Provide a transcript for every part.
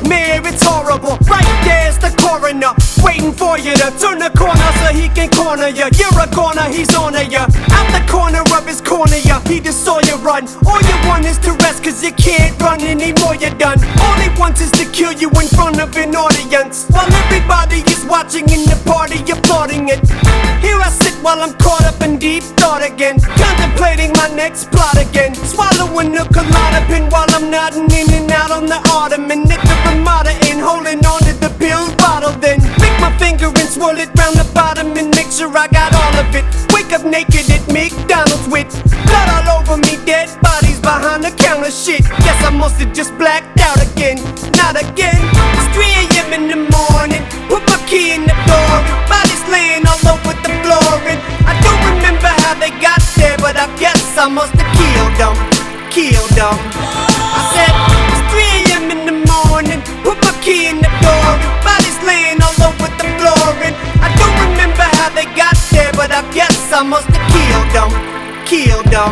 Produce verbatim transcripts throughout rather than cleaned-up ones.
nightmare, it's horrible. Right there's the coroner, waiting for you to turn the corner so he can corner you. You're a goner, he's on you. Out the corner of his corner, ya, he just saw you run. All you want is to rest, cause you can't run anymore, you're done. All he wants is to kill you in front of an audience, while everybody is watching in the party, applauding it. Here I sit while I'm caught up in deep thought again, contemplating my next plot again. Swallowing a Klonopin while I'm nodding in and out on the ottoman. At the Ramada Inn, holding on to the pill bottle. Then lick my finger and swirl it round the bottom and make sure I got all of it. Wake up naked at McDonald's with blood all over me, dead bodies behind the counter. Shit, guess I must have just blacked out again. Not again. It's three A M in the morning, put my key in the door, bodies laying all over the floor. And I don't remember how they got there, but I guess I must have killed them, killed them. I said, it's three A M in the morning, put my key in the door, bodies laying all over the floor. And I don't remember how they got there, but I guess I must have killed them, killed them.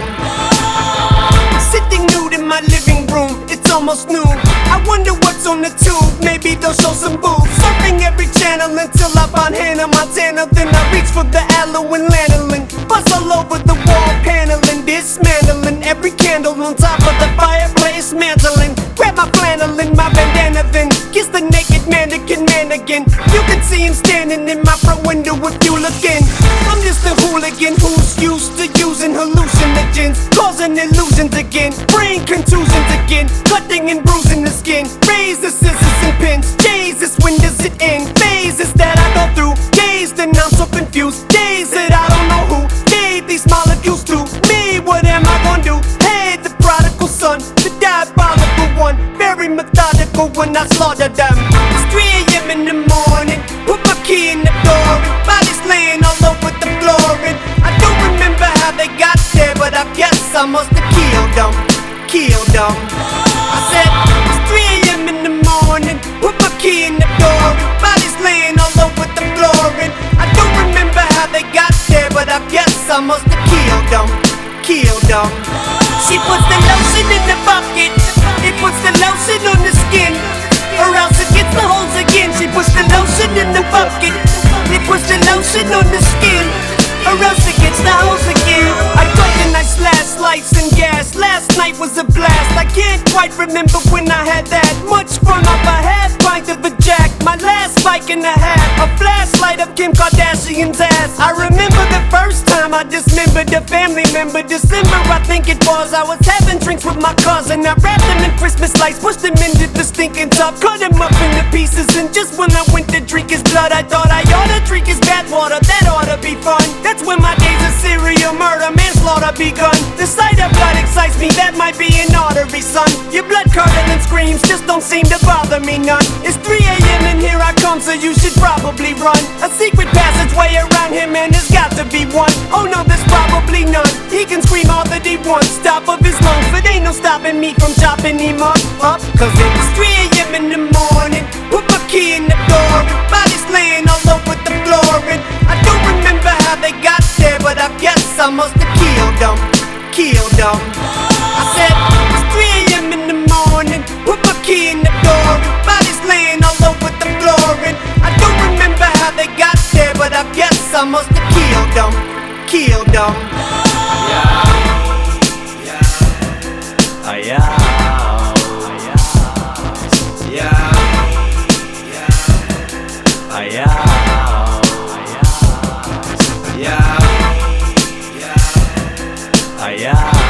Sitting nude in my living room, it's almost noon. I wonder what's on the tube, maybe they'll show some boobs. Surfing every channel until I find Hannah Montana. Then I reach for the aloe and lanolin, buzz all over the wall paneling, dismantling every candle on top of the fireplace, mantling. Grab my flannel and my bandana, then kiss the naked mannequin man again. You can see him standing in my front window if you look in. I'm just a hooligan who's used to using hallucinogens, causing illusions again, brain contusions again, cutting and bruising the skin. Razor, scissors and pins, Jesus, when does it end? Phases that I go through, days that I'm so confused, days that I don't know who gave these molecules to me. What am I gonna do? Hey, the prodigal son, the diabolical one, very methodical when I slaughter them. It's three A M in the morning, put my key in the door, bodies laying all over the floor. And I don't remember how they got there, but I guess I must have killed them, killed them. I said, it's three A M in the morning, put my key in the door, bodies laying all over the floor. And I don't remember how they got there, but I guess I must have killed them, killed them. She puts the lotion in the bucket, it puts the lotion on the skin, or else it gets the holes again. She puts the lotion in the bucket, it puts the lotion on the skin, or else it gets the holes again. I got the nice last lights and gas. Last night was a blast. I can't quite remember when I had that much fun off a half pint of a jack. My last bike and a half, a flashlight of Kim Kardashian's ass. I remember the first time I dismembered a family member. December, I think it was. I was having drinks with my cousin. I wrapped them in Christmas lights, pushed them into the stinking tub, cut them up into pieces. And just when I went to drink his blood, I thought I ought to drink his bathwater. That ought to be fun. That's when my days of serial murder, manslaughter begun. The sight of blood excites me, that might be an artery, son. Your blood curdling screams just don't seem to bother me none. It's three A M and here I come, so you should probably run. A secret passageway around him and there's got to be one. Oh no, there's probably none. He can scream all that he wants, top of his lungs, but ain't no stopping me from chopping him up, up. Cause it's three A M in the morning, put my key in the door, bodies laying all over the floor. And I don't remember how they got there, but I guess I must have killed them, killed them. I said, it's three A M in the morning, put my key in the door, bodies laying all over the floor. And I don't remember how they got there, but I guess I must have killed them, killed them. Yeah, yeah, yeah, yeah, yeah, yeah, yeah.